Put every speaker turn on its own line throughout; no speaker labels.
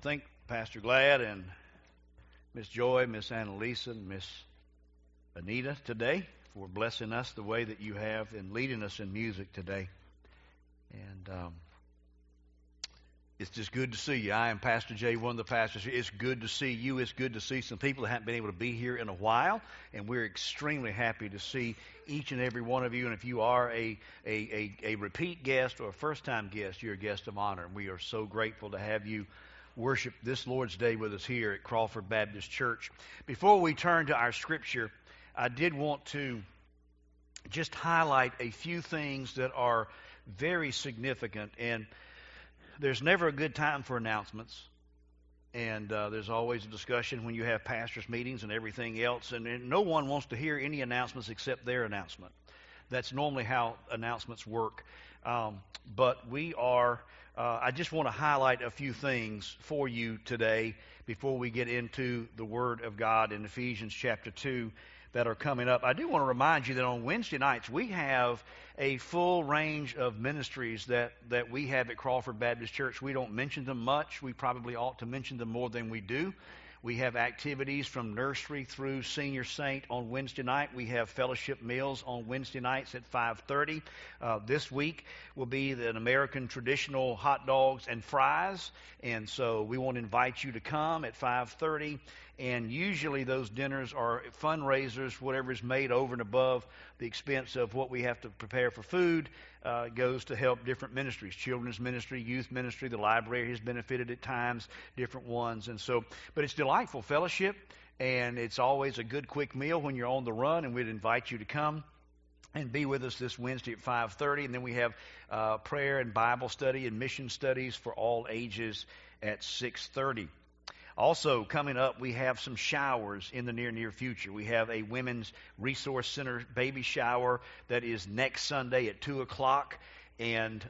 to thank Pastor Glad and Miss Joy, Miss Annalisa, and Miss Anita today for blessing us the way that you have and leading us in music today. And it's just good to see you. I am Pastor Jay, one of the pastors here. It's good to see you. It's good to see some people that haven't been able to be here in a while, and we're extremely happy to see each and every one of you. And if you are a repeat guest or a first-time guest, you're a guest of honor, and we are so grateful to have you worship this Lord's Day with us here at Crawford Baptist Church. Before we turn to our scripture, I did want to just highlight a few things that are very significant. And there's never a good time for announcements. And there's always a discussion when you have pastors' meetings and everything else. And no one wants to hear any announcements except their announcement. That's normally how announcements work. But we are... I just want to highlight a few things for you today before we get into the Word of God in Ephesians chapter 2 that are coming up. I do want to remind you that on Wednesday nights we have a full range of ministries that we have at Crawford Baptist Church. We don't mention them much. We probably ought to mention them more than we do. We have activities from nursery through senior saint on Wednesday night. We have fellowship meals on Wednesday nights at 5:30. This week will be an American traditional hot dogs and fries. And so we want to invite you to come at 5:30. And usually those dinners are fundraisers. Whatever is made over and above the expense of what we have to prepare for food goes to help different ministries. Children's ministry, youth ministry, the library has benefited at times, different ones. And so, but it's delightful fellowship, and it's always a good quick meal when you're on the run, and we'd invite you to come and be with us this Wednesday at 5:30. And then we have prayer and Bible study and mission studies for all ages at 6:30. Also, coming up, we have some showers in the near future. We have a Women's Resource Center baby shower that is next Sunday at 2 o'clock. And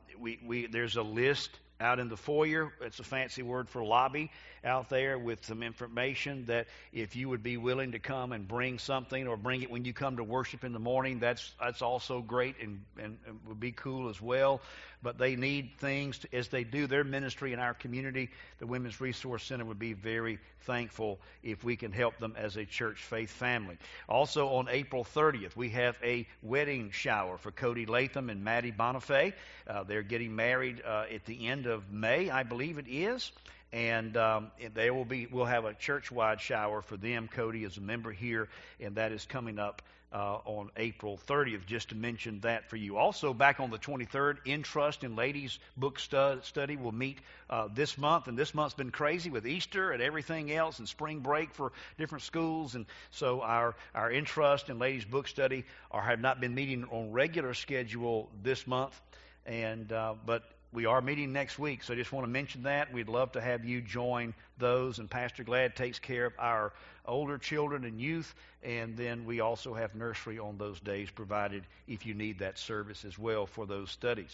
there's a list out in the foyer. It's a fancy word for lobby out there with some information that if you would be willing to come and bring something or bring it when you come to worship in the morning, that's also great and would be cool as well. But they need things as they do their ministry in our community. The Women's Resource Center would be very thankful if we can help them as a church faith family. Also on April 30th, we have a wedding shower for Cody Latham and Maddie Bonifay. They're getting married at the end of May, I believe it is. And we'll have a church-wide shower for them. Cody is a member here, and that is coming up on April 30th, just to mention that for you. Also, back on the 23rd, In Trust and Ladies Book Study will meet this month, and this month's been crazy with Easter and everything else and spring break for different schools, and so our In Trust and Ladies Book Study have not been meeting on regular schedule this month, but we are meeting next week, so I just want to mention that. We'd love to have you join those, and Pastor Glad takes care of our older children and youth, and then we also have nursery on those days provided if you need that service as well for those studies.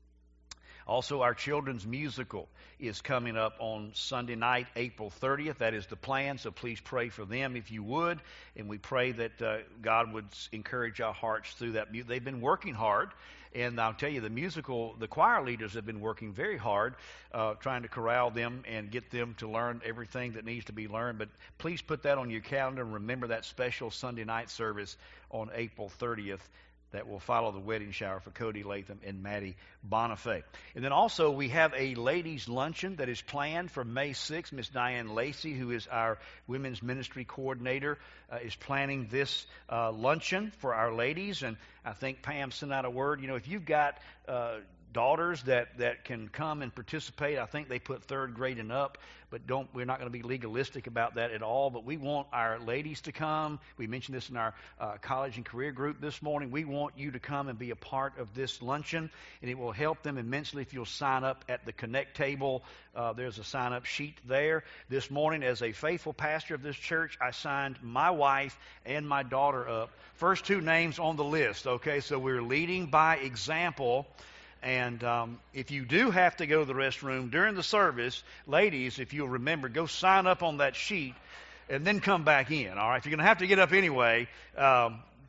Also, our children's musical is coming up on Sunday night, April 30th. That is the plan, so please pray for them if you would. And we pray that God would encourage our hearts through that. They've been working hard, and I'll tell you, the choir leaders have been working very hard trying to corral them and get them to learn everything that needs to be learned. But please put that on your calendar and remember that special Sunday night service on April 30th. That will follow the wedding shower for Cody Latham and Maddie Bonifay. And then also we have a ladies' luncheon that is planned for May 6th. Miss Diane Lacey, who is our women's ministry coordinator, is planning this luncheon for our ladies. And I think Pam sent out a word. You know, if you've got daughters that can come and participate, I think they put third grade and up, but we're not going to be legalistic about that at all. But we want our ladies to come. We mentioned this in our college and career group this morning. We want you to come and be a part of this luncheon, and it will help them immensely if you'll sign up at the Connect table. There's a sign-up sheet there. This morning, as a faithful pastor of this church, I signed my wife and my daughter up. First two names on the list, okay? So we're leading by example. And if you do have to go to the restroom during the service, ladies, if you'll remember, go sign up on that sheet and then come back in. All right, if you're going to have to get up anyway,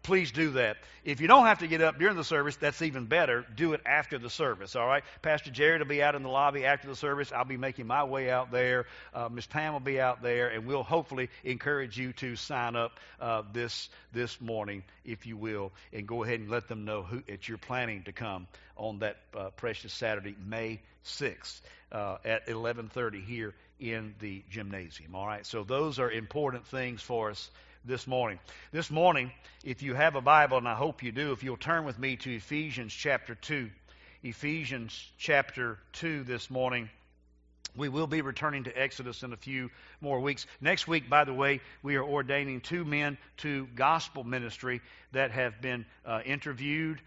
please do that. If you don't have to get up during the service, that's even better. Do it after the service, all right? Pastor Jared will be out in the lobby after the service. I'll be making my way out there. Miss Pam will be out there, and we'll hopefully encourage you to sign up this morning, if you will, and go ahead and let them know that you're planning to come on that precious Saturday, May 6th, at 11:30 here in the gymnasium, all right? So those are important things for us this morning. This morning, if you have a Bible, and I hope you do, if you'll turn with me to Ephesians chapter 2. Ephesians chapter 2 this morning. We will be returning to Exodus in a few more weeks. Next week, by the way, we are ordaining 2 men to gospel ministry that have been interviewed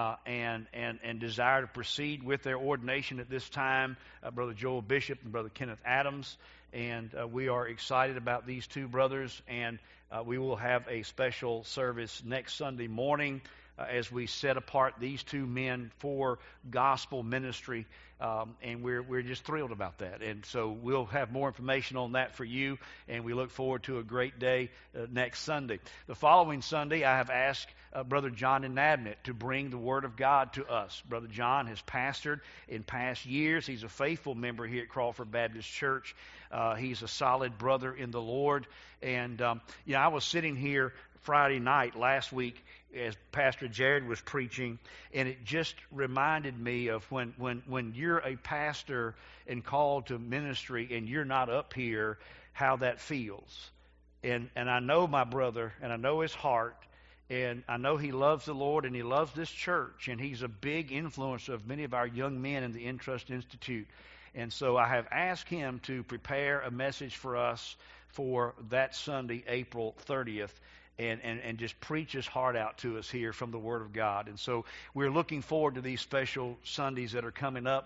and desire to proceed with their ordination at this time, Brother Joel Bishop and Brother Kenneth Adams. And we are excited about these 2 brothers, and we will have a special service next Sunday morning as we set apart these 2 men for gospel ministry, and we're just thrilled about that. And so we'll have more information on that for you, and we look forward to a great day next Sunday. The following Sunday, I have asked Brother John Inabnet to bring the Word of God to us. Brother John has pastored in past years. He's a faithful member here at Crawford Baptist Church. He's a solid brother in the Lord. And, I was sitting here Friday night last week as Pastor Jared was preaching, and it just reminded me of when you're a pastor and called to ministry and you're not up here, how that feels. And I know my brother, and I know his heart, and I know he loves the Lord and he loves this church, and he's a big influencer of many of our young men in the Intrust Institute. And so I have asked him to prepare a message for us for that Sunday, April 30th, and just preach his heart out to us here from the Word of God. And so we're looking forward to these special Sundays that are coming up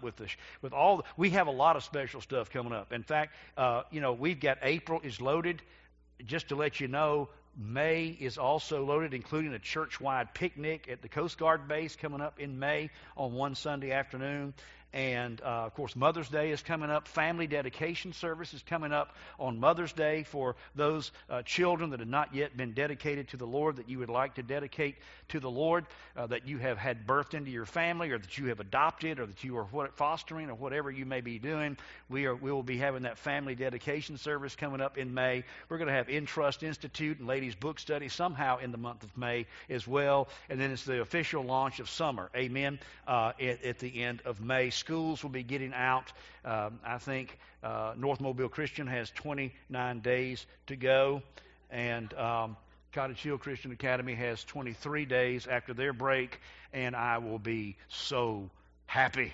we have a lot of special stuff coming up. In fact, we've got April is loaded. Just to let you know, May is also loaded, including a church-wide picnic at the Coast Guard base coming up in May on one Sunday afternoon. And, of course, Mother's Day is coming up. Family dedication service is coming up on Mother's Day for those children that have not yet been dedicated to the Lord, that you would like to dedicate to the Lord, that you have had birthed into your family, or that you have adopted, or that you are fostering, or whatever you may be doing. We will be having that family dedication service coming up in May. We're going to have Intrust Institute and Ladies Book Study somehow in the month of May as well. And then it's the official launch of summer, amen, at the end of May. Schools will be getting out. I think North Mobile Christian has 29 days to go, and Cottage Hill Christian Academy has 23 days after their break, and I will be so happy.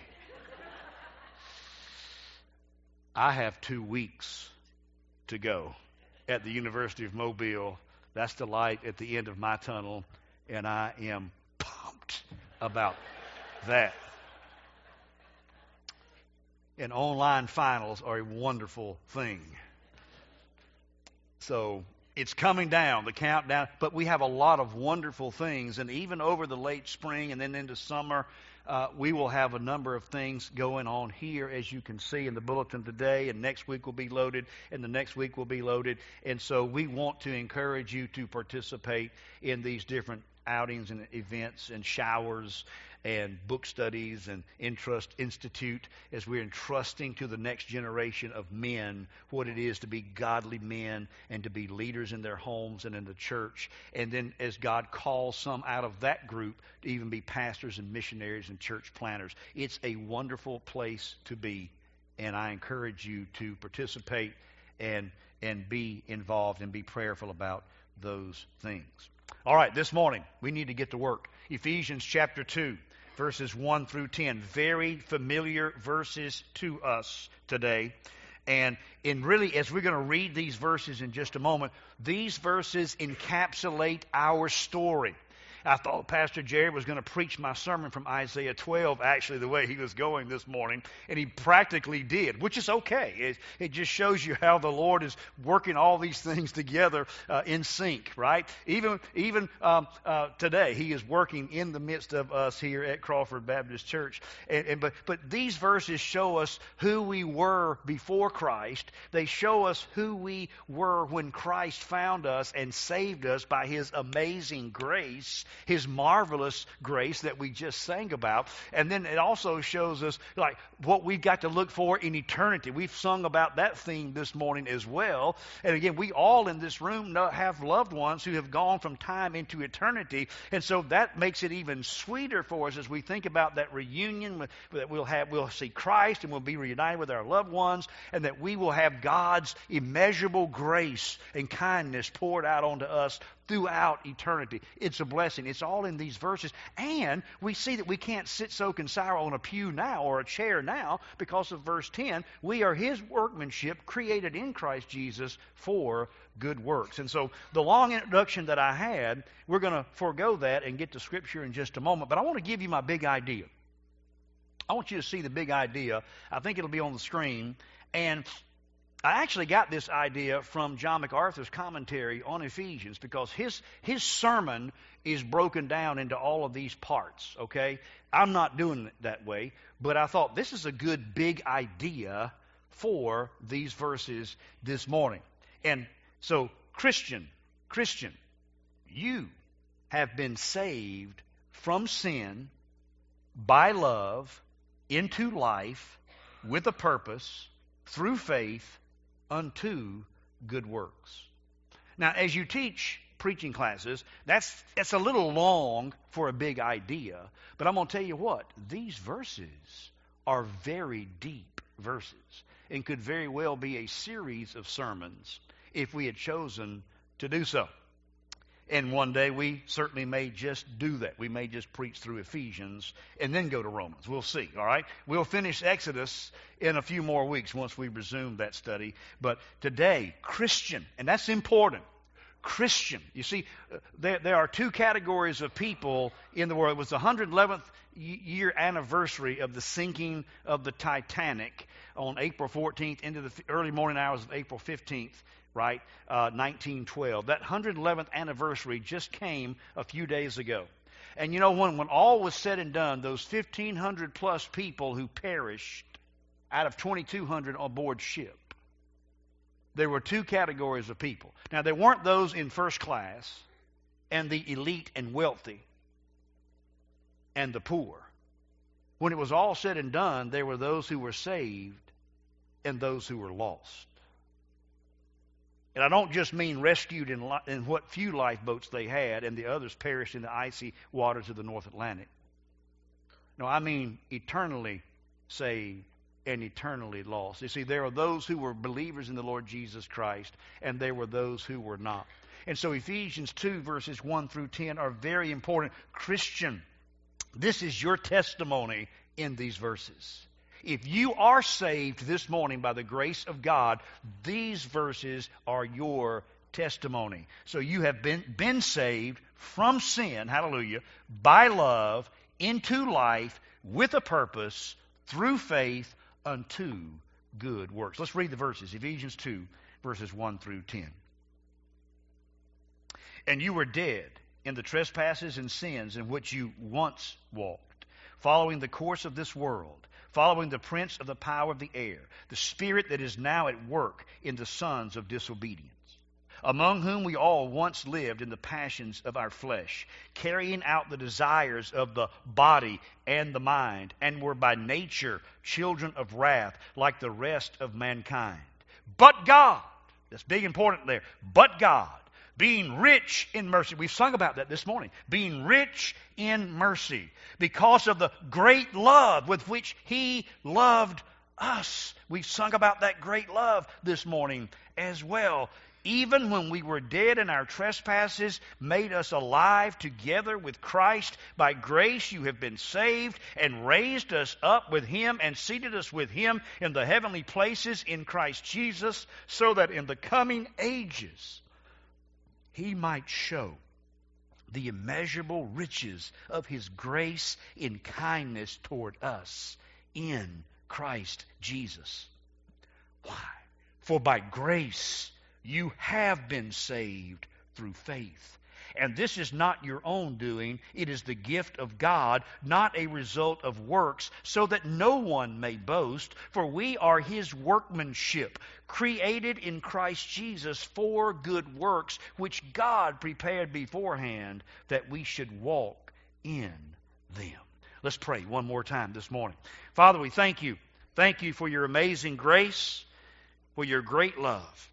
I have 2 weeks to go at the University of Mobile. That's the light at the end of my tunnel, and I am pumped about that. And online finals are a wonderful thing. So it's coming down, the countdown, but we have a lot of wonderful things. And even over the late spring and then into summer, we will have a number of things going on here, as you can see in the bulletin today. And next week will be loaded, and the next week will be loaded. And so we want to encourage you to participate in these different outings and events and showers and book studies and Intrust Institute, as we're entrusting to the next generation of men what it is to be godly men and to be leaders in their homes and in the church. And then as God calls some out of that group to even be pastors and missionaries and church planters. It's a wonderful place to be, and I encourage you to participate and be involved and be prayerful about those things. All right, this morning we need to get to work. Ephesians chapter 2. Verses 1 through 10, very familiar verses to us today. And really, as we're going to read these verses in just a moment, these verses encapsulate our story. I thought Pastor Jerry was going to preach my sermon from Isaiah 12, actually, the way he was going this morning, and he practically did, which is okay. It just shows you how the Lord is working all these things together in sync, right? Even today, he is working in the midst of us here at Crawford Baptist Church. But these verses show us who we were before Christ. They show us who we were when Christ found us and saved us by His amazing grace, His marvelous grace that we just sang about. And then it also shows us like what we've got to look for in eternity. We've sung about that theme this morning as well. And again, we all in this room have loved ones who have gone from time into eternity. And so that makes it even sweeter for us as we think about that reunion that we'll see Christ and we'll be reunited with our loved ones, and that we will have God's immeasurable grace and kindness poured out onto us throughout eternity. It's a blessing. It's all in these verses. And we see that we can't sit, soak, and sour on a pew now or a chair now because of verse 10. We are His workmanship created in Christ Jesus for good works. And so the long introduction that I had, we're going to forego that and get to Scripture in just a moment. But I want to give you my big idea. I want you to see the big idea. I think it'll be on the screen. And I actually got this idea from John MacArthur's commentary on Ephesians, because his sermon is broken down into all of these parts, okay? I'm not doing it that way, but I thought this is a good big idea for these verses this morning. And so, Christian, you have been saved from sin by love into life with a purpose through faith unto good works. Now, as you teach preaching classes, that's a little long for a big idea, but I'm going to tell you what, these verses are very deep verses and could very well be a series of sermons if we had chosen to do so. And one day we certainly may just do that. We may just preach through Ephesians and then go to Romans. We'll see, all right? We'll finish Exodus in a few more weeks once we resume that study. But today, Christian, and that's important, Christian. You see, there are two categories of people in the world. It was the 111th year anniversary of the sinking of the Titanic on April 14th into the early morning hours of April 15th. Right, 1912. That 111th anniversary just came a few days ago. And you know, when all was said and done, those 1,500 plus people who perished out of 2,200 on board ship, there were two categories of people. Now, there weren't those in first class and the elite and wealthy and the poor. When it was all said and done, there were those who were saved and those who were lost. And I don't just mean rescued in what few lifeboats they had and the others perished in the icy waters of the North Atlantic. No, I mean eternally saved and eternally lost. You see, there are those who were believers in the Lord Jesus Christ, and there were those who were not. And so Ephesians 2 verses 1 through 10 are very important. Christian, this is your testimony in these verses. If you are saved this morning by the grace of God, these verses are your testimony. So you have been saved from sin, hallelujah, by love, into life, with a purpose, through faith, unto good works. Let's read the verses. Ephesians 2, verses 1 through 10. And you were dead in the trespasses and sins in which you once walked, following the course of this world, following the prince of the power of the air, the spirit that is now at work in the sons of disobedience, among whom we all once lived in the passions of our flesh, carrying out the desires of the body and the mind, and were by nature children of wrath, like the rest of mankind. But God, that's big important there, but God, being rich in mercy. We've sung about that this morning. Being rich in mercy because of the great love with which He loved us. We've sung about that great love this morning as well. Even when we were dead in our trespasses, made us alive together with Christ. By grace you have been saved, and raised us up with Him and seated us with Him in the heavenly places in Christ Jesus, so that in the coming ages He might show the immeasurable riches of His grace in kindness toward us in Christ Jesus. Why? For by grace you have been saved through faith. And this is not your own doing. It is the gift of God, not a result of works, so that no one may boast. For we are His workmanship, created in Christ Jesus for good works, which God prepared beforehand that we should walk in them. Let's pray one more time this morning. Father, we thank You. Thank You for Your amazing grace, for Your great love.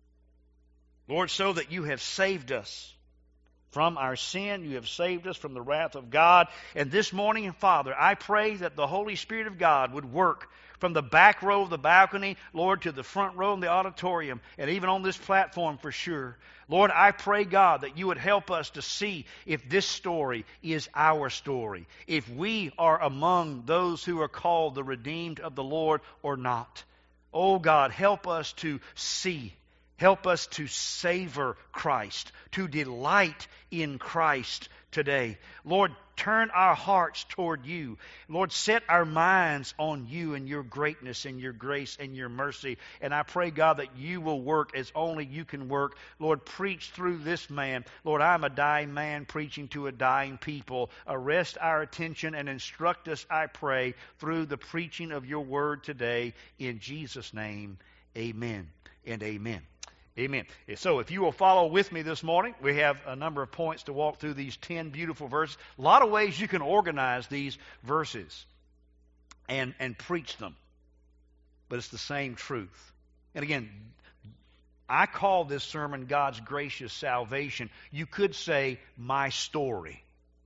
Lord, so that You have saved us from our sin. You have saved us from the wrath of God. And this morning, Father, I pray that the Holy Spirit of God would work from the back row of the balcony, Lord, to the front row in the auditorium, and even on this platform for sure. Lord, I pray, God, that You would help us to see if this story is our story, if we are among those who are called the redeemed of the Lord or not. Oh, God, help us to see. Help us to savor Christ, to delight in Christ today. Lord, turn our hearts toward You. Lord, set our minds on You and Your greatness and Your grace and Your mercy. And I pray, God, that You will work as only You can work. Lord, preach through this man. Lord, I'm a dying man preaching to a dying people. Arrest our attention and instruct us, I pray, through the preaching of Your word today. In Jesus' name, amen and amen. Amen. So if you will follow with me this morning, we have a number of points to walk through these 10 beautiful verses. A lot of ways you can organize these verses and preach them. But it's the same truth. And again, I call this sermon God's Gracious Salvation. You could say, My Story.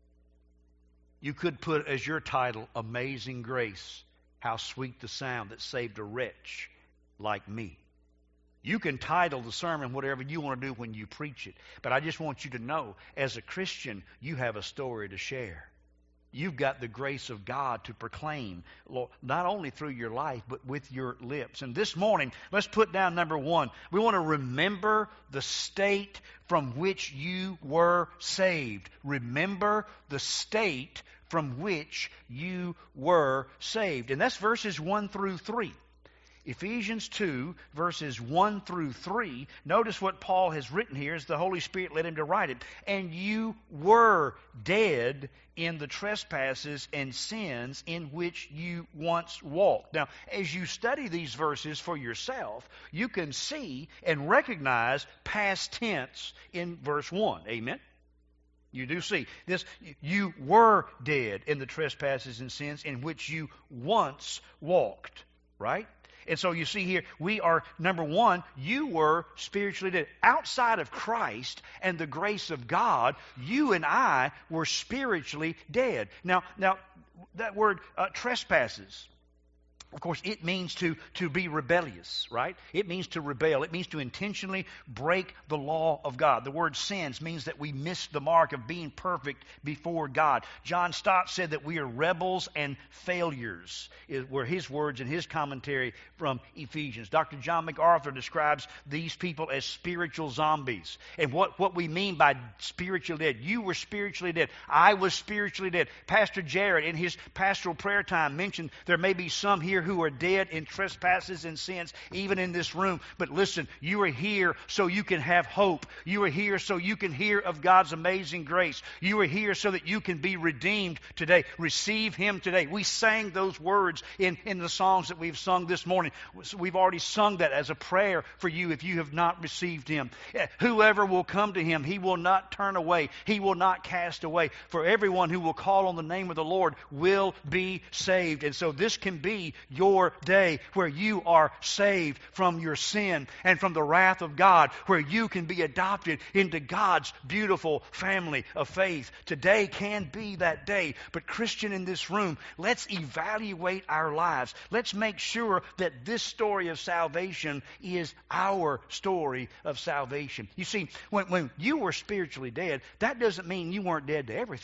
You could put as your title, Amazing Grace. How sweet the sound that saved a wretch like me. You can title the sermon whatever you want to do when you preach it. But I just want you to know, as a Christian, you have a story to share. You've got the grace of God to proclaim, not only through your life, but with your lips. And this morning, let's put down number one. We want to remember the state from which you were saved. Remember the state from which you were saved. And that's verses 1 through 3. Ephesians 2, verses 1 through 3. Notice what Paul has written here as the Holy Spirit led him to write it. And you were dead in the trespasses and sins in which you once walked. Now, as you study these verses for yourself, you can see and recognize past tense in verse 1. Amen? You do see this. You were dead in the trespasses and sins in which you once walked. Right? And so you see here, we are, number one, you were spiritually dead. Outside of Christ and the grace of God, you and I were spiritually dead. Now that word trespasses, of course, it means to be rebellious, right? It means to rebel. It means to intentionally break the law of God. The word sins means that we miss the mark of being perfect before God. John Stott said that we are rebels and failures, were his words in his commentary from Ephesians. Dr. John MacArthur describes these people as spiritual zombies. And what we mean by spiritually dead, you were spiritually dead. I was spiritually dead. Pastor Jared, in his pastoral prayer time, mentioned there may be some here who are dead in trespasses and sins, even in this room. But listen, you are here so you can have hope. You are here so you can hear of God's amazing grace. You are here so that you can be redeemed today. Receive Him today. We sang those words in the songs that we've sung this morning. We've already sung that as a prayer for you if you have not received Him. Whoever will come to Him, He will not turn away. He will not cast away. For everyone who will call on the name of the Lord will be saved. And so this can be your day where you are saved from your sin and from the wrath of God, where you can be adopted into God's beautiful family of faith. Today can be that day. But Christian in this room, let's evaluate our lives. Let's make sure that this story of salvation is our story of salvation. You see, when you were spiritually dead, that doesn't mean you weren't dead to everything.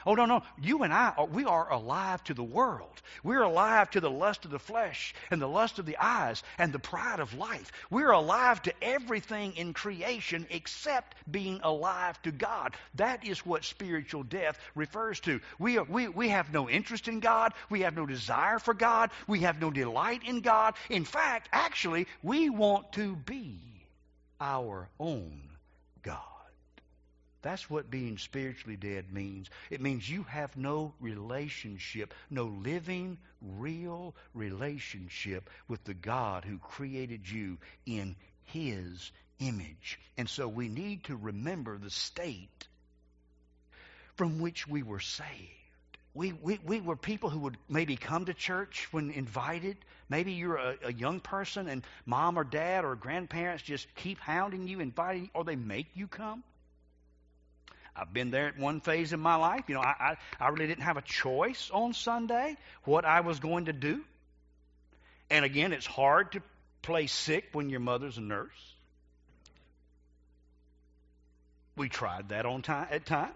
Oh, no. You and I, we are alive to the world. We're alive to the lust of the flesh and the lust of the eyes and the pride of life. We're alive to everything in creation except being alive to God. That is what spiritual death refers to. We have no interest in God. We have no desire for God. We have no delight in God. In fact, actually, we want to be our own God. That's what being spiritually dead means. It means you have no relationship, no living, real relationship with the God who created you in His image. And so we need to remember the state from which we were saved. We were people who would maybe come to church when invited. Maybe you're a young person and mom or dad or grandparents just keep hounding you, inviting you, or they make you come. I've been there at one phase in my life. You know, I really didn't have a choice on Sunday what I was going to do. And again, it's hard to play sick when your mother's a nurse. We tried that at times.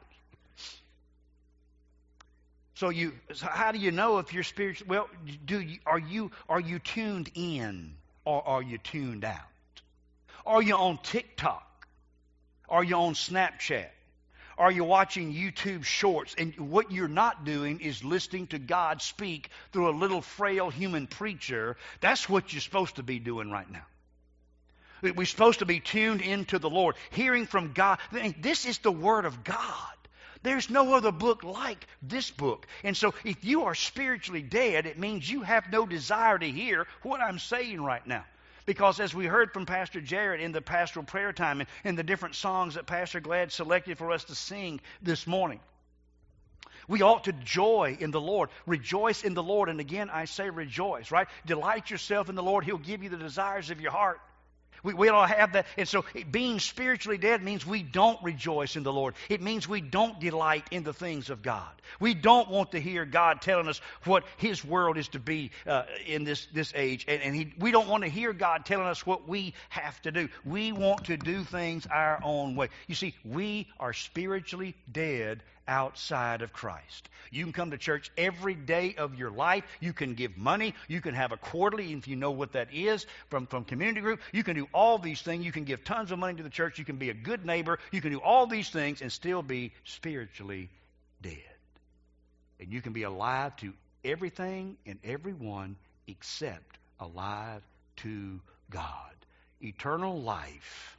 So how do you know if you're spiritual? Well, are you tuned in or are you tuned out? Are you on TikTok? Are you on Snapchat? Are you watching YouTube shorts? And what you're not doing is listening to God speak through a little frail human preacher. That's what you're supposed to be doing right now. We're supposed to be tuned into the Lord, hearing from God. This is the Word of God. There's no other book like this book. And so if you are spiritually dead, it means you have no desire to hear what I'm saying right now. Because as we heard from Pastor Jared in the pastoral prayer time and in the different songs that Pastor Glad selected for us to sing this morning, we ought to joy in the Lord. Rejoice in the Lord. And again, I say rejoice, right? Delight yourself in the Lord. He'll give you the desires of your heart. We all have that. And so being spiritually dead means we don't rejoice in the Lord. It means we don't delight in the things of God. We don't want to hear God telling us what His world is to be in this age. And we don't want to hear God telling us what we have to do. We want to do things our own way. You see, we are spiritually dead outside of Christ. You can come to church every day of your life. You can give money. You can have a quarterly, if you know what that is, from community group. You can do all these things. You can give tons of money to the church. You can be a good neighbor. You can do all these things and still be spiritually dead. And you can be alive to everything and everyone except alive to God. Eternal life.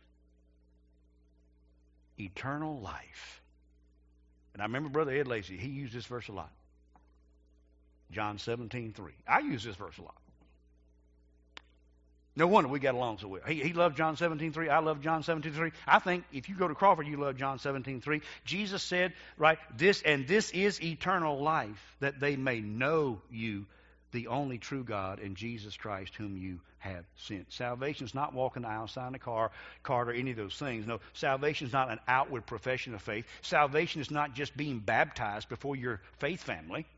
Eternal life. And I remember Brother Ed Lacey, he used this verse a lot. John 17:3. I use this verse a lot. No wonder we got along so well. He loved John 17:3. I love John 17:3. I think if you go to Crawford, you love John 17:3. Jesus said, right, this is eternal life, that they may know you, the only true God, and Jesus Christ whom you have sent. Salvation is not walking the aisle, signing a card, or any of those things. No, salvation is not an outward profession of faith. Salvation is not just being baptized before your faith family.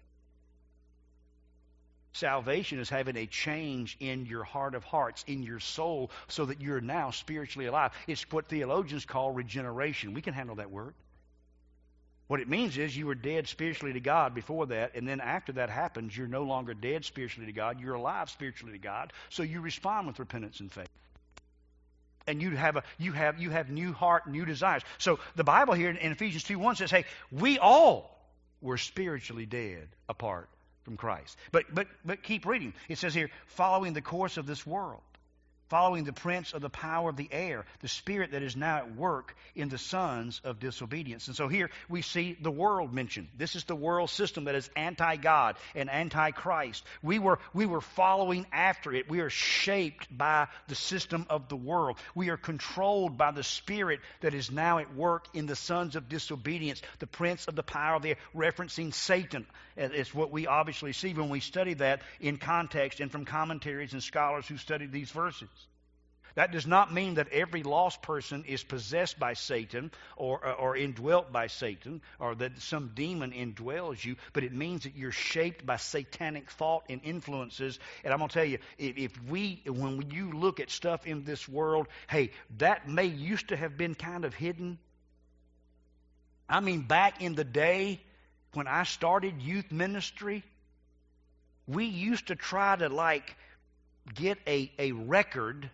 Salvation is having a change in your heart of hearts, in your soul, so that you're now spiritually alive. It's what theologians call regeneration. We can handle that word. What it means is you were dead spiritually to God before that, and then after that happens, you're no longer dead spiritually to God. You're alive spiritually to God, so you respond with repentance and faith. And you have new heart, new desires. So the Bible here in Ephesians 2:1 says, hey, we all were spiritually dead apart from Christ. But keep reading. It says here, following the course of this world, following the prince of the power of the air, the spirit that is now at work in the sons of disobedience. And so here we see the world mentioned. This is the world system that is anti-God and anti-Christ. We were following after it. We are shaped by the system of the world. We are controlled by the spirit that is now at work in the sons of disobedience, the prince of the power of the air, referencing Satan. It's what we obviously see when we study that in context and from commentaries and scholars who studied these verses. That does not mean that every lost person is possessed by Satan or indwelt by Satan, or that some demon indwells you, but it means that you're shaped by satanic thought and influences. And I'm going to tell you, when you look at stuff in this world, hey, that may used to have been kind of hidden. I mean, back in the day, when I started youth ministry, we used to try to get a record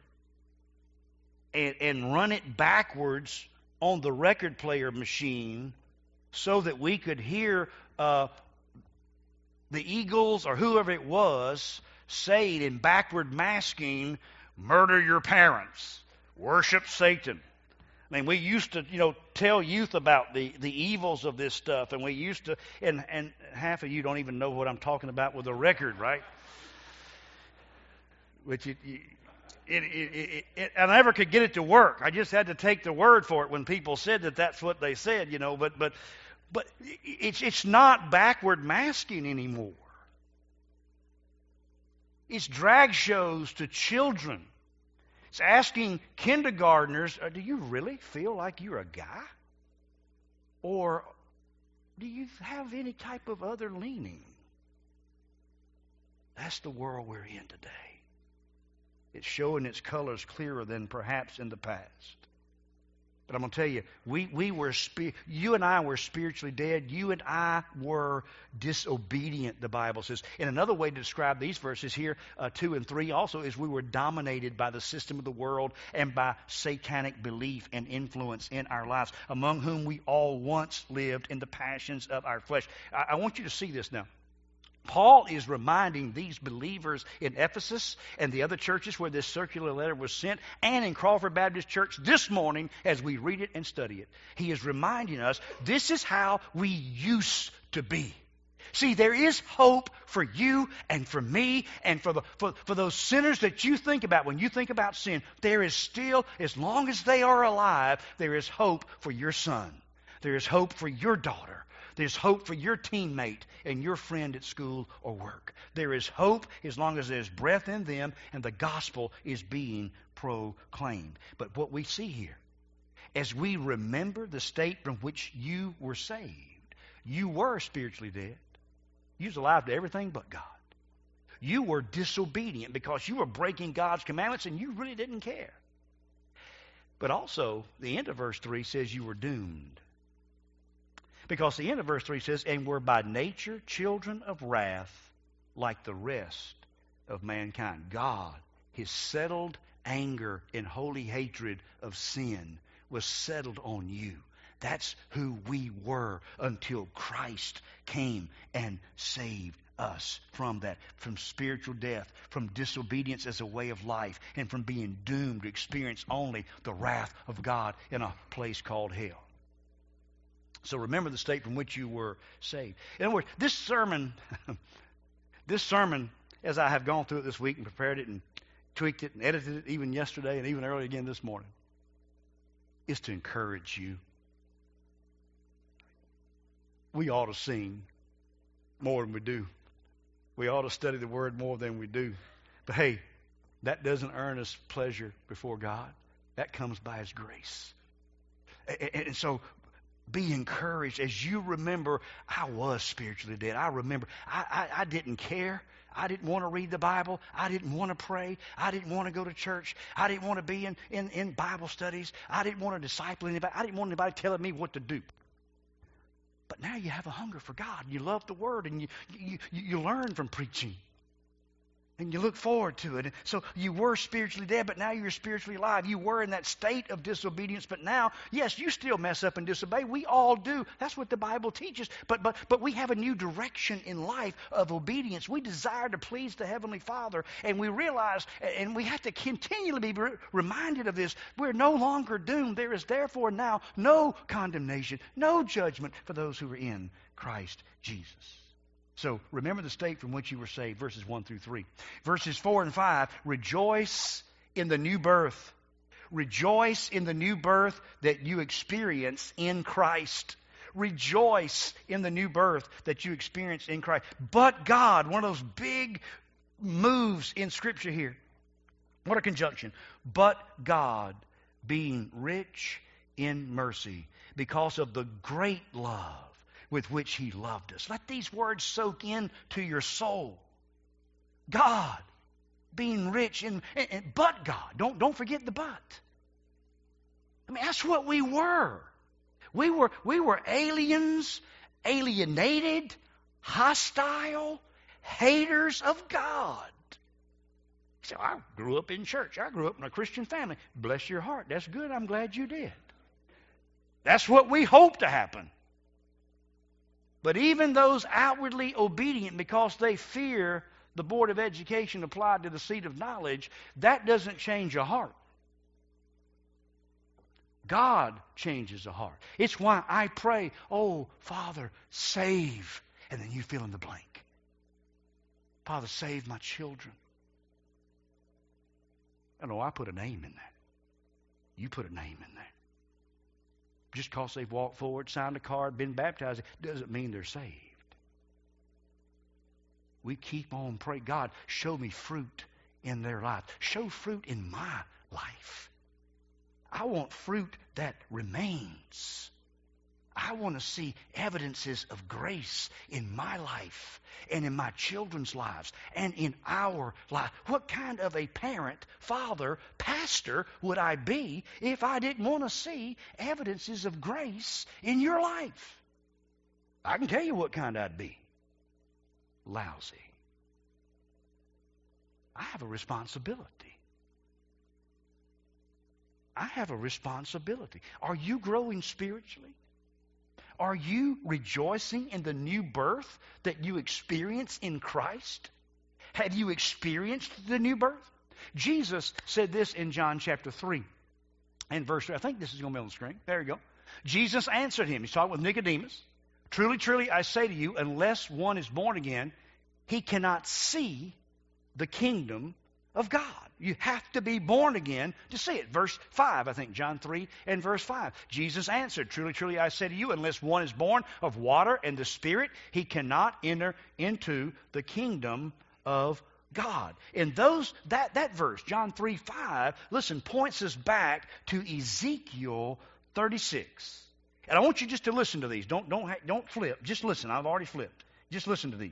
and run it backwards on the record player machine so that we could hear the Eagles or whoever it was say it in backward masking, murder your parents, worship Satan. I mean, we used to, tell youth about the evils of this stuff, and we used to, and half of you don't even know what I'm talking about with a record, right? Which I never could get it to work. I just had to take the word for it when people said that that's what they said, But it's not backward masking anymore. It's drag shows to children. It's asking kindergartners, do you really feel like you're a guy? Or do you have any type of other leaning? That's the world we're in today. It's showing its colors clearer than perhaps in the past. But I'm going to tell you, you and I were spiritually dead. You and I were disobedient, the Bible says. And another way to describe these verses here, 2 and 3 also, is we were dominated by the system of the world and by satanic belief and influence in our lives, among whom we all once lived in the passions of our flesh. I want you to see this now. Paul is reminding these believers in Ephesus and the other churches where this circular letter was sent, and in Crawford Baptist Church this morning as we read it and study it. He is reminding us this is how we used to be. See, there is hope for you and for me and for those sinners that you think about. When you think about sin, there is still, as long as they are alive, there is hope for your son. There is hope for your daughter. There's hope for your teammate and your friend at school or work. There is hope as long as there's breath in them and the gospel is being proclaimed. But what we see here, as we remember the state from which you were saved, you were spiritually dead. You was alive to everything but God. You were disobedient because you were breaking God's commandments and you really didn't care. But also, the end of verse 3 says you were doomed. Because the end of verse 3 says, and were by nature children of wrath like the rest of mankind. God, his settled anger and holy hatred of sin was settled on you. That's who we were until Christ came and saved us from that, from spiritual death, from disobedience as a way of life, and from being doomed to experience only the wrath of God in a place called hell. So remember the state from which you were saved. In other words, this sermon, as I have gone through it this week and prepared it and tweaked it and edited it even yesterday and even early again this morning, is to encourage you. We ought to sing more than we do. We ought to study the Word more than we do. But hey, that doesn't earn us pleasure before God. That comes by His grace. And so, be encouraged as you remember, I was spiritually dead. I remember I didn't care. I didn't want to read the Bible. I didn't want to pray. I didn't want to go to church. I didn't want to be in Bible studies. I didn't want to disciple anybody. I didn't want anybody telling me what to do. But now you have a hunger for God. You love the Word, and you learn from preaching. And you look forward to it. So you were spiritually dead, but now you're spiritually alive. You were in that state of disobedience, but now, yes, you still mess up and disobey. We all do. That's what the Bible teaches. But we have a new direction in life of obedience. We desire to please the Heavenly Father, and we realize, and we have to continually be reminded of this, we're no longer doomed. There is therefore now no condemnation, no judgment for those who are in Christ Jesus. So remember the state from which you were saved, verses 1 through 3. Verses 4 and 5, rejoice in the new birth. Rejoice in the new birth that you experience in Christ. Rejoice in the new birth that you experience in Christ. But God, one of those big moves in Scripture here. What a conjunction. But God, being rich in mercy, because of the great love with which He loved us. Let these words soak into your soul. God, being rich in, but God. Don't forget the but. I mean, that's what we were. We were aliens alienated, hostile, haters of God. So I grew up in church. I grew up in a Christian family. Bless your heart. That's good. I'm glad you did. That's what we hope to happen. But even those outwardly obedient because they fear the Board of Education applied to the seat of knowledge, that doesn't change a heart. God changes a heart. It's why I pray, oh, Father, save. And then you fill in the blank. Father, save my children. I know I put a name in that. You put a name in there. Just because they've walked forward, signed a card, been baptized, doesn't mean they're saved. We keep on praying, God, show me fruit in their life. Show fruit in my life. I want fruit that remains. I want to see evidences of grace in my life and in my children's lives and in our life. What kind of a parent, father, pastor would I be if I didn't want to see evidences of grace in your life? I can tell you what kind I'd be. Lousy. I have a responsibility. I have a responsibility. Are you growing spiritually? Are you rejoicing in the new birth that you experience in Christ? Have you experienced the new birth? Jesus said this in John chapter 3 and verse 3. I think this is going to be on the screen. There you go. Jesus answered him. He's talking with Nicodemus. Truly, truly, I say to you, unless one is born again, he cannot see the kingdom of God. You have to be born again to see it. Verse 5, I think, John 3 and verse 5. Jesus answered, truly, truly, I say to you, unless one is born of water and the Spirit, he cannot enter into the kingdom of God. And that verse, John 3, 5, listen, points us back to Ezekiel 36. And I want you just to listen to these. Don't flip. Just listen. I've already flipped. Just listen to these.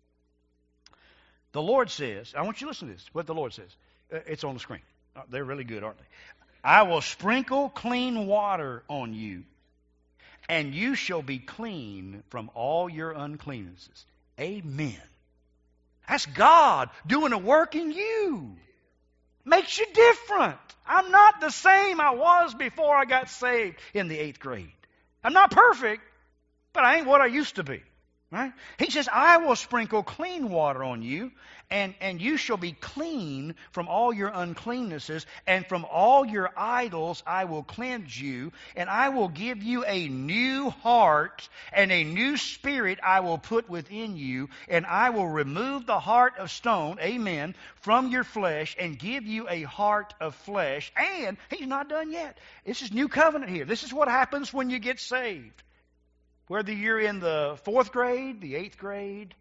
The Lord says, I want you to listen to this, what the Lord says. It's on the screen. They're really good, aren't they? I will sprinkle clean water on you, and you shall be clean from all your uncleannesses. Amen. That's God doing a work in you. Makes you different. I'm not the same I was before I got saved in the 8th grade. I'm not perfect, but I ain't what I used to be. Right? He says, I will sprinkle clean water on you, and you shall be clean from all your uncleannesses, and from all your idols I will cleanse you, and I will give you a new heart, and a new spirit I will put within you, and I will remove the heart of stone, amen, from your flesh, and give you a heart of flesh. And he's not done yet. This is new covenant here. This is what happens when you get saved. Whether you're in the 4th grade, the 8th grade,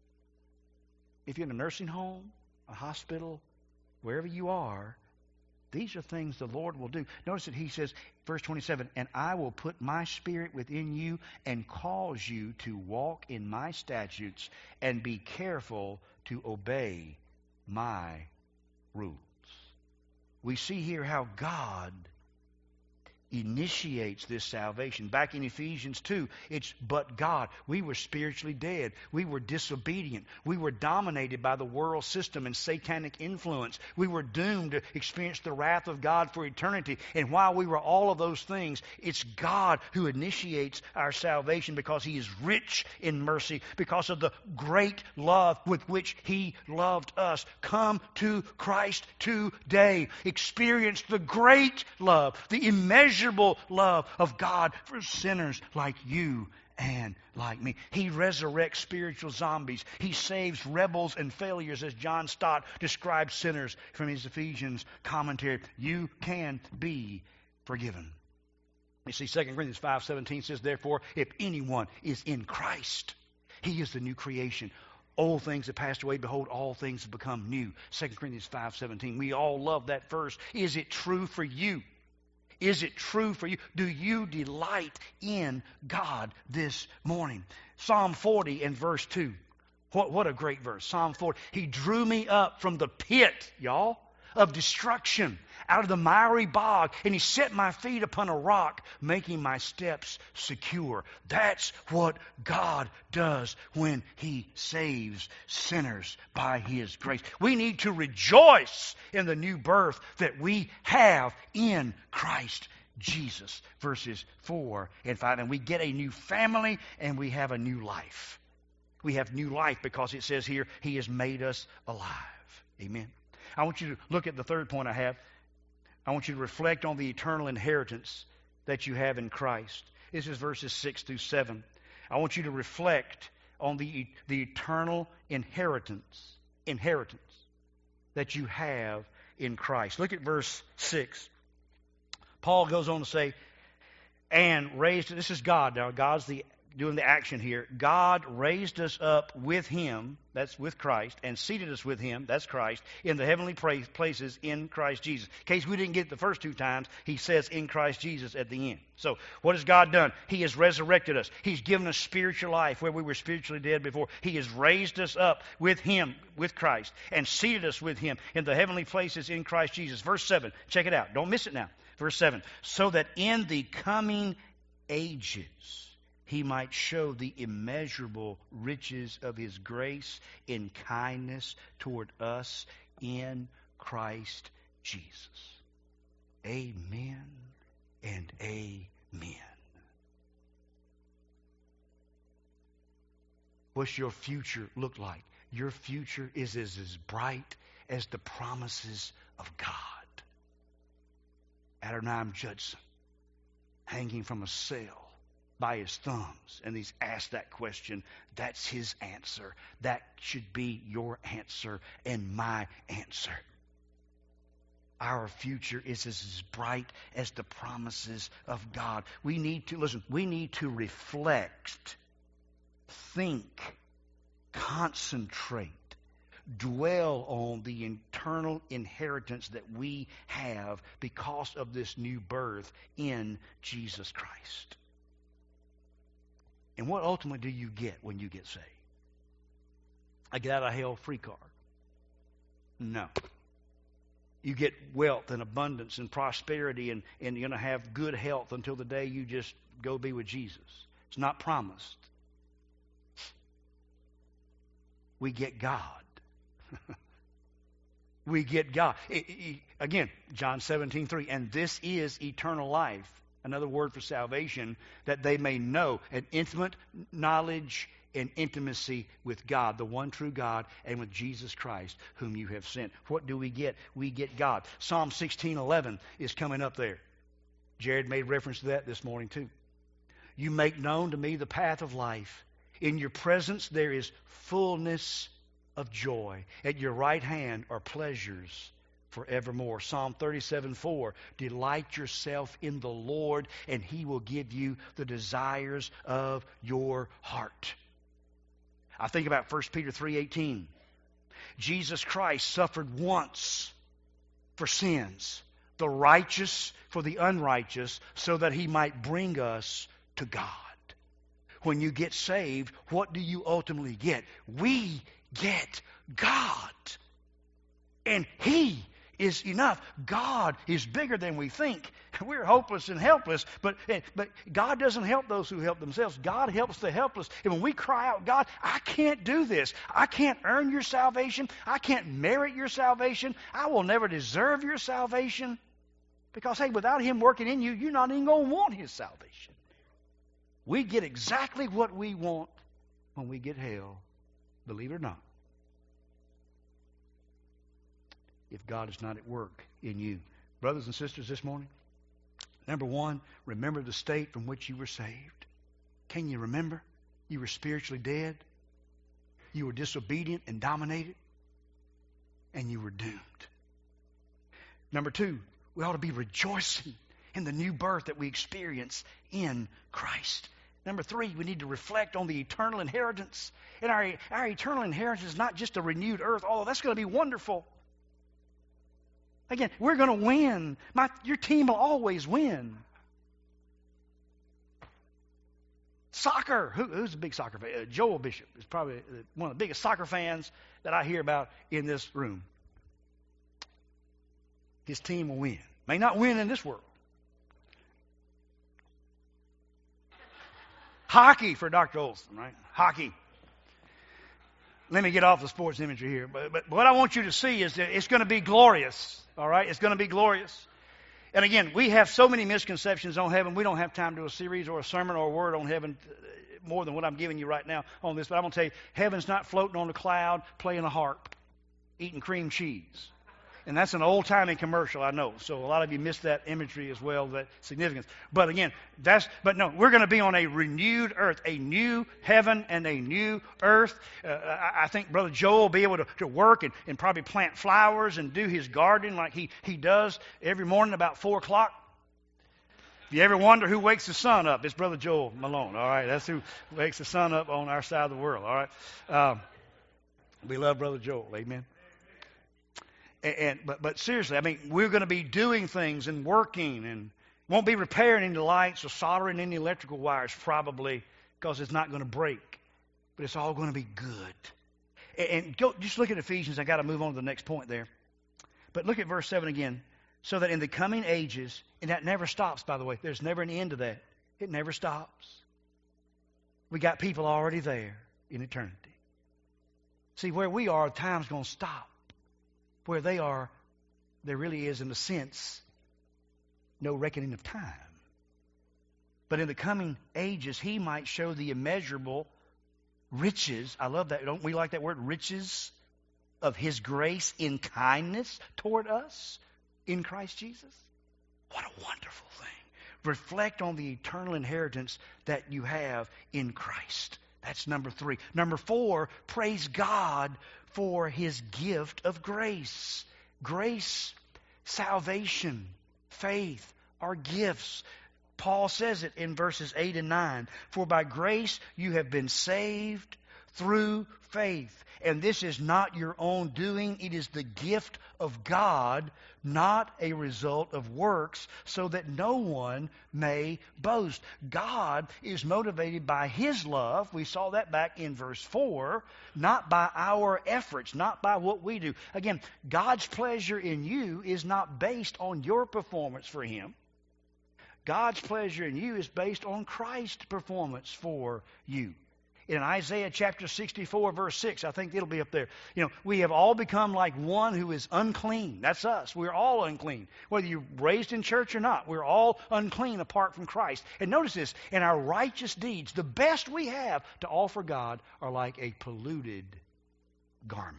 if you're in a nursing home, a hospital, wherever you are, these are things the Lord will do. Notice that he says, verse 27, and I will put my spirit within you and cause you to walk in my statutes and be careful to obey my rules. We see here how God initiates this salvation. Back in Ephesians 2, it's but God. We were spiritually dead. We were disobedient. We were dominated by the world system and satanic influence. We were doomed to experience the wrath of God for eternity. And while we were all of those things, it's God who initiates our salvation because he is rich in mercy, because of the great love with which he loved us. Come to Christ today. Experience the great love, the immeasurable love of God for sinners like you and like me. He resurrects spiritual zombies. He saves rebels and failures, as John Stott describes sinners from his Ephesians commentary. You can be forgiven. You see, 2 Corinthians 5:17 says, therefore, if anyone is in Christ, he is the new creation. Old things have passed away. Behold, all things have become new. 2 Corinthians 5:17. We all love that verse. Is it true for you? Is it true for you? Do you delight in God this morning? Psalm 40 and verse 2. What a great verse. Psalm 40. He drew me up from the pit, y'all, of destruction, out of the miry bog, and He set my feet upon a rock, making my steps secure. That's what God does when He saves sinners by His grace. We need to rejoice in the new birth that we have in Christ Jesus. Verses 4 and 5. And we get a new family and we have a new life. We have new life because it says here, He has made us alive. Amen. I want you to look at the third point I have. I want you to reflect on the eternal inheritance that you have in Christ. This is verses 6 through 7. I want you to reflect on the eternal inheritance that you have in Christ. Look at verse 6. Paul goes on to say, and raised, this is God now. God's doing the action here. God raised us up with Him, that's with Christ, and seated us with Him, that's Christ, in the heavenly places in Christ Jesus. In case we didn't get it the first two times, he says in Christ Jesus at the end. So, what has God done? He has resurrected us. He's given us spiritual life where we were spiritually dead before. He has raised us up with Him, with Christ, and seated us with Him in the heavenly places in Christ Jesus. Verse 7, check it out. Don't miss it now. Verse 7, so that in the coming ages He might show the immeasurable riches of His grace in kindness toward us in Christ Jesus. Amen and amen. What's your future look like? Your future is as bright as the promises of God. Adoniram Judson, hanging from a sail by his thumbs, and he's asked that question. That's his answer. That should be your answer and my answer. Our future is as bright as the promises of God. We need to reflect, think, concentrate, dwell on the eternal inheritance that we have because of this new birth in Jesus Christ. And what ultimately do you get when you get saved? A get out of hell free card? No. You get wealth and abundance and prosperity, and you're going to have good health until the day you just go be with Jesus. It's not promised. We get God. We get God. Again, John 17:3, and this is eternal life. Another word for salvation, that they may know an intimate knowledge and intimacy with God, the one true God, and with Jesus Christ, whom you have sent. What do we get? We get God. Psalm 16:11 is coming up there. Jared made reference to that this morning too. You make known to me the path of life. In your presence there is fullness of joy. At your right hand are pleasures forevermore. Psalm 37:4, delight yourself in the Lord, and He will give you the desires of your heart. I think about 1 Peter 3:18. Jesus Christ suffered once for sins, the righteous for the unrighteous, so that He might bring us to God. When you get saved, what do you ultimately get? We get God. And He is enough. God is bigger than we think. We're hopeless and helpless, but God doesn't help those who help themselves. God helps the helpless. And when we cry out, God, I can't do this. I can't earn your salvation. I can't merit your salvation. I will never deserve your salvation. Because, hey, without Him working in you, you're not even going to want His salvation. We get exactly what we want when we get hell, believe it or not, if God is not at work in you. Brothers and sisters, this morning, number one, remember the state from which you were saved. Can you remember? You were spiritually dead. You were disobedient and dominated. And you were doomed. Number two, we ought to be rejoicing in the new birth that we experience in Christ. Number three, we need to reflect on the eternal inheritance. And our eternal inheritance is not just a renewed earth, although that's going to be wonderful. Again, we're going to win. Your team will always win. Soccer. Who's a big soccer fan? Joel Bishop is probably one of the biggest soccer fans that I hear about in this room.
his team will win. May not win in this world. Hockey for Dr. Olson, right? Hockey. Let me get off the sports imagery here. But what I want you to see is that it's going to be glorious. All right? It's going to be glorious. And again, we have so many misconceptions on heaven. We don't have time to do a series or a sermon or a word on heaven more than what I'm giving you right now on this. But I'm going to tell you, heaven's not floating on a cloud playing a harp, eating cream cheese. And that's an old-timey commercial, I know. So a lot of you missed that imagery as well, that significance. But again, but no, we're going to be on a renewed earth, a new heaven and a new earth. I think Brother Joel will be able to work and probably plant flowers and do his gardening like he does every morning about 4 o'clock. If you ever wonder who wakes the sun up, it's Brother Joel Malone, all right? That's who wakes the sun up on our side of the world, all right? We love Brother Joel, amen? But seriously, I mean, we're going to be doing things and working and won't be repairing any lights or soldering any electrical wires probably because it's not going to break. But it's all going to be good. And just look at Ephesians. I got to move on to the next point there. But look at verse 7 again. So that in the coming ages, and that never stops, by the way. There's never an end to that. It never stops. We got people already there in eternity. See, where we are, time's going to stop. Where they are, there really is, in a sense, no reckoning of time. But in the coming ages, he might show the immeasurable riches. I love that. Don't we like that word, riches? Of his grace in kindness toward us in Christ Jesus. What a wonderful thing. Reflect on the eternal inheritance that you have in Christ. That's number 3. Number 4, praise God for his gift of grace. Grace, salvation, faith are gifts. Paul says it in verses 8 and 9. For by grace you have been saved through faith. And this is not your own doing. It is the gift of God, not a result of works, so that no one may boast. God is motivated by his love. We saw that back in verse 4. Not by our efforts, not by what we do. Again, God's pleasure in you is not based on your performance for him. God's pleasure in you is based on Christ's performance for you. In Isaiah chapter 64, verse 6, I think it'll be up there. We have all become like one who is unclean. That's us. We're all unclean. Whether you're raised in church or not, we're all unclean apart from Christ. And notice this, in our righteous deeds, the best we have to offer God are like a polluted garment.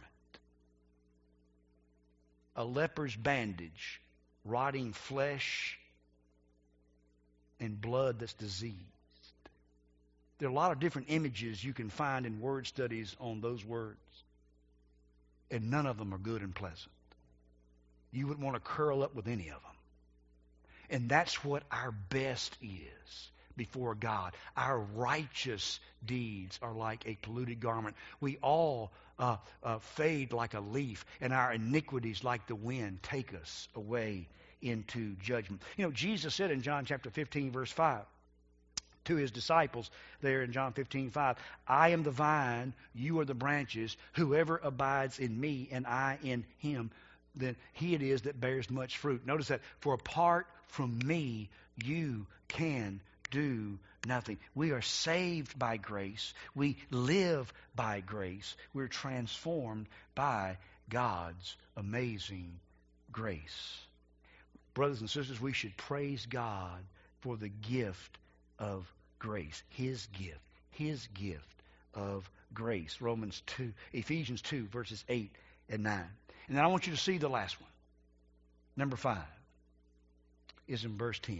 A leper's bandage, rotting flesh and blood that's diseased. There are a lot of different images you can find in word studies on those words. And none of them are good and pleasant. You wouldn't want to curl up with any of them. And that's what our best is before God. Our righteous deeds are like a polluted garment. We all fade like a leaf, and our iniquities, like the wind, take us away into judgment. Jesus said in John chapter 15, verse 5, to his disciples there in John 15:5, I am the vine, you are the branches. Whoever abides in me and I in him, then he it is that bears much fruit. Notice that, for apart from me, you can do nothing. We are saved by grace. We live by grace. We're transformed by God's amazing grace. Brothers and sisters, we should praise God for the gift of grace, his gift of grace. Ephesians 2, verses 8 and 9. And then I want you to see the last one. Number 5 is in verse 10.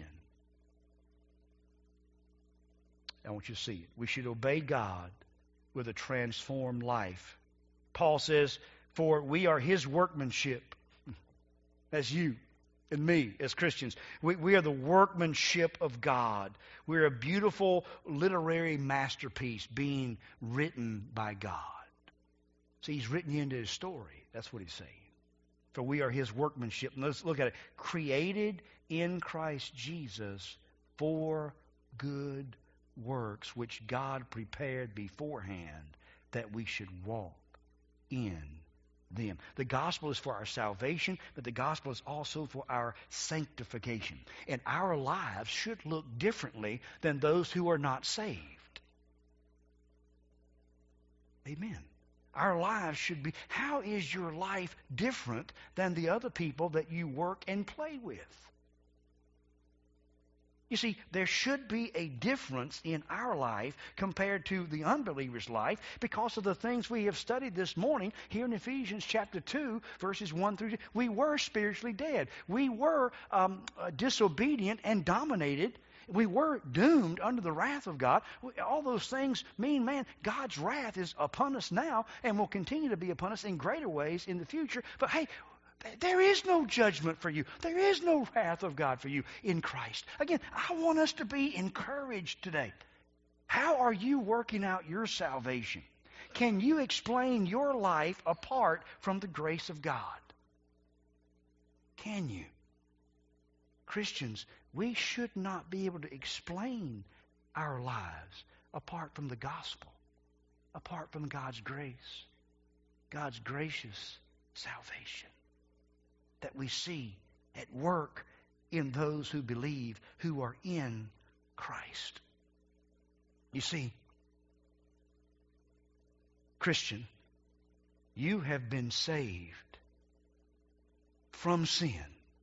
I want you to see it. We should obey God with a transformed life. Paul says, for we are his workmanship. That's you and me as Christians. We are the workmanship of God. We're a beautiful literary masterpiece being written by God. See, he's written you into his story. That's what he's saying. For we are his workmanship. And let's look at it. Created in Christ Jesus for good works, which God prepared beforehand that we should walk in them. The gospel is for our salvation, but the gospel is also for our sanctification. And our lives should look differently than those who are not saved. Amen. Our lives should be, how is your life different than the other people that you work and play with? You see, there should be a difference in our life compared to the unbeliever's life because of the things we have studied this morning here in Ephesians chapter 2, verses 1 through 2. We were spiritually dead. We were disobedient and dominated. We were doomed under the wrath of God. All those things mean, man, God's wrath is upon us now and will continue to be upon us in greater ways in the future. But hey, there is no judgment for you. There is no wrath of God for you in Christ. Again, I want us to be encouraged today. How are you working out your salvation? Can you explain your life apart from the grace of God? Can you? Christians, we should not be able to explain our lives apart from the gospel, apart from God's grace, God's gracious salvation that we see at work in those who believe, who are in Christ. You see, Christian, you have been saved from sin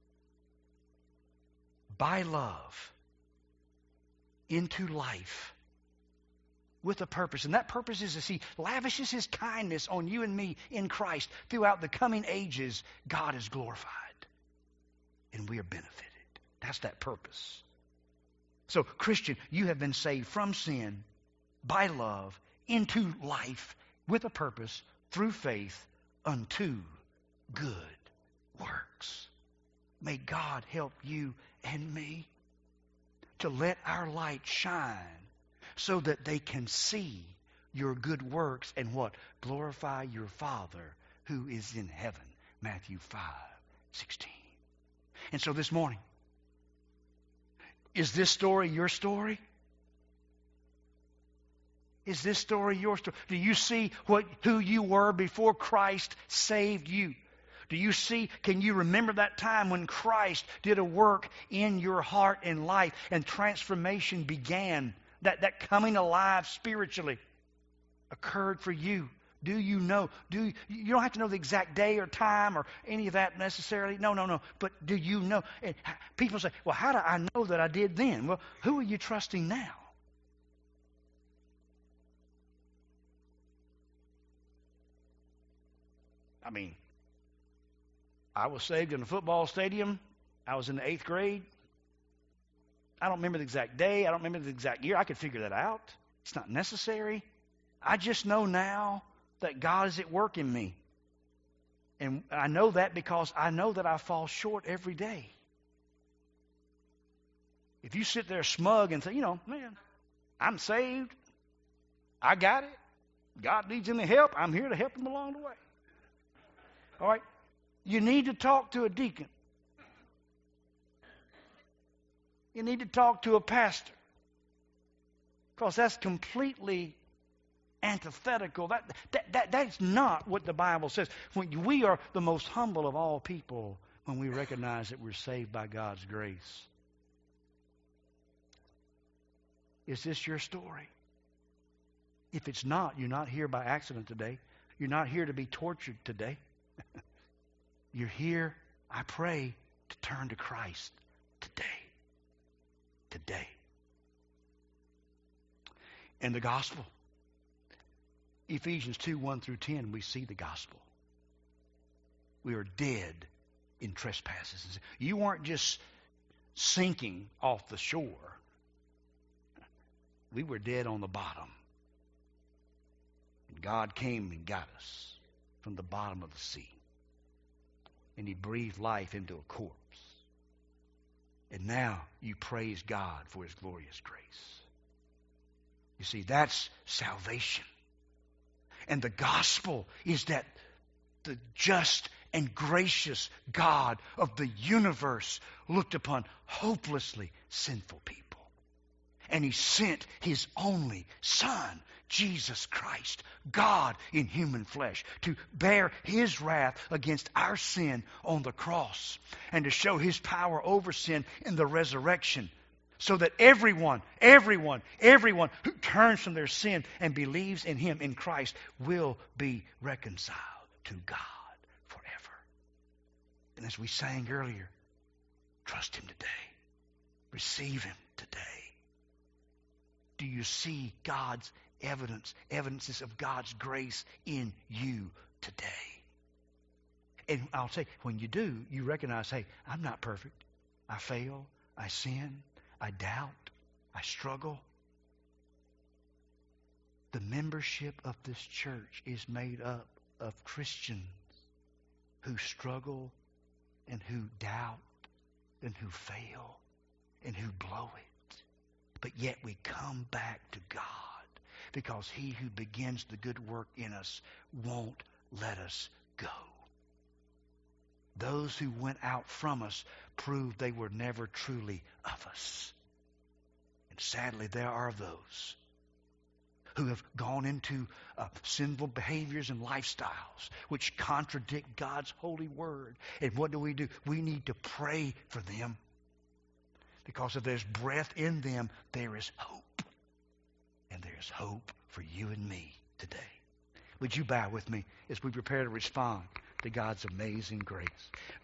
by love into life with a purpose. And that purpose is as He lavishes His kindness on you and me in Christ throughout the coming ages, God is glorified and we are benefited. That's that purpose. So, Christian, you have been saved from sin by love into life with a purpose through faith unto good works. May God help you and me to let our light shine so that they can see your good works and what? Glorify your Father who is in heaven. Matthew 5:16. And so this morning, is this story your story? Is this story your story? Do you see who you were before Christ saved you? Do you see, can you remember that time when Christ did a work in your heart and life and transformation began? That coming alive spiritually occurred for you. Do you know? You don't have to know the exact day or time or any of that necessarily. No. But do you know? And people say, well, how do I know that I did then? Well, who are you trusting now? I mean, I was saved in a football stadium. I was in the 8th grade. I don't remember the exact day. I don't remember the exact year. I could figure that out. It's not necessary. I just know now that God is at work in me. And I know that because I know that I fall short every day. If you sit there smug and say, man, I'm saved. I got it. God needs any help. I'm here to help him along the way. All right? You need to talk to a deacon. You need to talk to a pastor. Because that's completely antithetical. That's not what the Bible says. We are the most humble of all people when we recognize that we're saved by God's grace. Is this your story? If it's not, you're not here by accident today. You're not here to be tortured today. You're here, I pray, to turn to Christ today. Today. And the gospel. Ephesians 2:1 through 10, we see the gospel. We are dead in trespasses. You weren't just sinking off the shore. We were dead on the bottom. And God came and got us from the bottom of the sea. And He breathed life into a corpse. And now you praise God for His glorious grace. You see, that's salvation. And the gospel is that the just and gracious God of the universe looked upon hopelessly sinful people. And He sent His only Son, Jesus Christ, God in human flesh, to bear His wrath against our sin on the cross and to show His power over sin in the resurrection, so that everyone who turns from their sin and believes in Him, in Christ, will be reconciled to God forever. And as we sang earlier, trust Him today. Receive Him today. Do you see God's evidences of God's grace in you today? And I'll say, when you do, you recognize, hey, I'm not perfect. I fail. I sin. I doubt. I struggle. The membership of this church is made up of Christians who struggle and who doubt and who fail and who blow it. But yet we come back to God, because He who begins the good work in us won't let us go. Those who went out from us proved they were never truly of us. And sadly, there are those who have gone into sinful behaviors and lifestyles which contradict God's holy word. And what do? We need to pray for them, because if there's breath in them, there is hope. And there's hope for you and me today. Would you bow with me as we prepare to respond to God's amazing grace?